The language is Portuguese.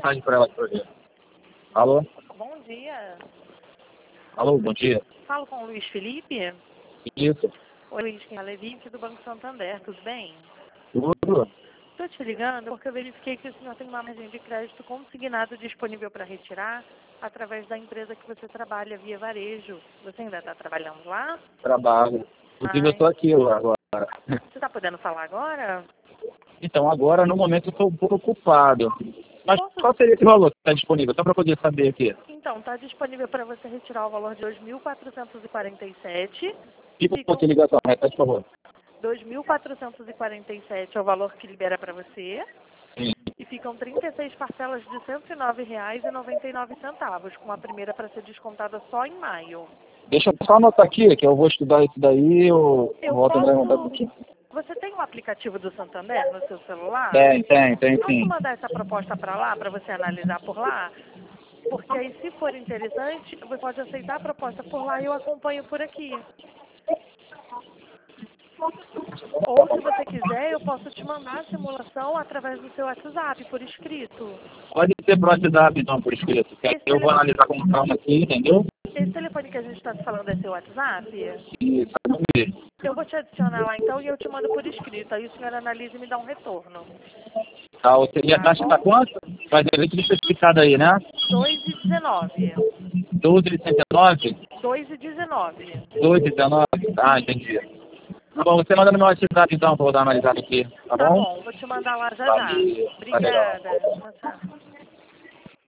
mensagem para ela pra ver. Alô? Bom dia. Alô, bom dia. Falo com o Luiz Felipe. Isso. Oi, Luiz, quem fala é Vicky do Banco Santander, tudo bem? Tudo? Estou te ligando porque eu verifiquei que o senhor tem uma margem de crédito consignado disponível para retirar através da empresa que você trabalha via varejo. Você ainda está trabalhando lá? Trabalho. Inclusive, eu estou aqui agora. Você está podendo falar agora? Então, agora, no momento, eu estou um pouco ocupado. Mas Posso- qual seria esse valor que está disponível? Só para poder saber aqui. Então, está disponível para você retirar o valor de 2.447. Fica um pouco de ligação, repete, por favor. 2.447 é o valor que libera para você. Sim. E ficam 36 parcelas de R$ 109,99, com a primeira para ser descontada só em maio. Deixa eu só anotar aqui, que eu vou estudar isso daí e eu Eu volto a entrar em contato posso... aqui. Você tem o aplicativo do Santander no seu celular? Tem Posso sim. mandar essa proposta para lá, para você analisar por lá? Porque aí, se for interessante, você pode aceitar a proposta por lá e eu acompanho por aqui. Ou, se você quiser, eu posso te mandar a simulação através do seu WhatsApp, por escrito. Pode ser pro WhatsApp, então, por escrito. Que aí eu vou analisar com calma aqui, entendeu? Esse telefone que a gente está se falando é seu WhatsApp? E sabe mesmo. Eu vou te adicionar lá então e eu te mando por escrito. Aí o senhor analisa e me dá um retorno. Tá, seria a taxa tá quanto? Faz a letra especificada aí, né? 2,19. 12,69? 2,19. 2,19? Ah, entendi. Tá bom, você manda no meu WhatsApp então, pra eu dar uma analisada aqui, tá Tá bom? bom, vou te mandar lá já já. Valeu, tá legal. Obrigada. Tchau, tchau.